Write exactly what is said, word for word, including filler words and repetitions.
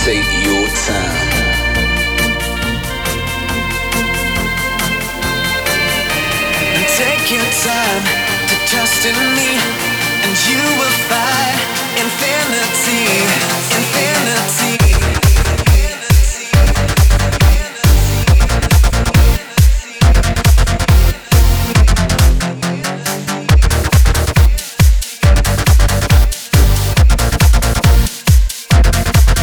Take your time. And take your time to trust in me, and you will find infinity, infinity.